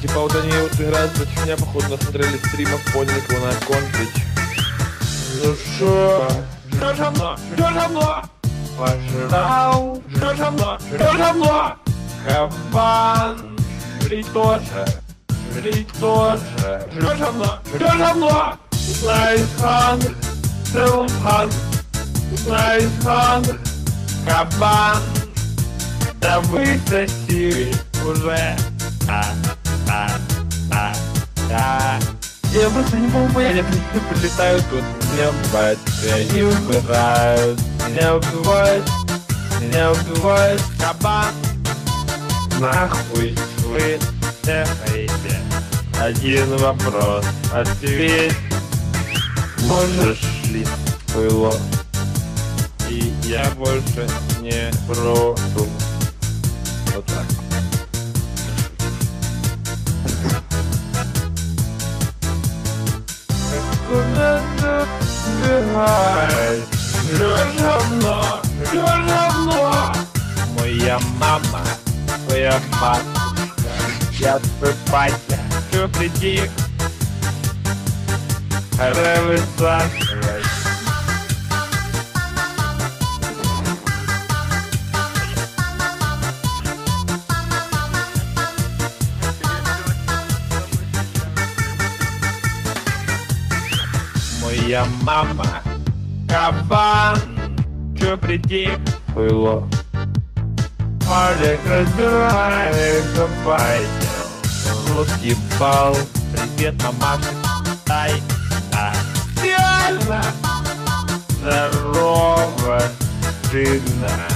Типа вот они вот играют против меня, походу, насмотрели стримов, поняли, кого надо контрить. Ну шо? Ждёшь равно? Ждёшь равно? Пожрал? Ждёшь равно? Ждёшь равно? Кабан! Жри тоже! Жри тоже! Ждёшь равно? Ждёшь равно? Снайхан! Целхан! Снайхан! Кабан! Да высоси уже! Я просто не помню, они прилетают тут, меня убивают, они умирают, меня убивают, кабан. Нахуй вы техаете? Один вопрос, ответь. Можешь ли было? И я больше не брошу. Вот так. Куда ты убегаешь? Ждёшь равно, ждёшь равно. Моя мама, твоя матушка, я твой батя, чё притих? Пора высаживать. Моя мама, кабан, чё притих было? Олег разбирает компанию, вот ебал, привет, мамаша, дай, реально, здорово, жирно.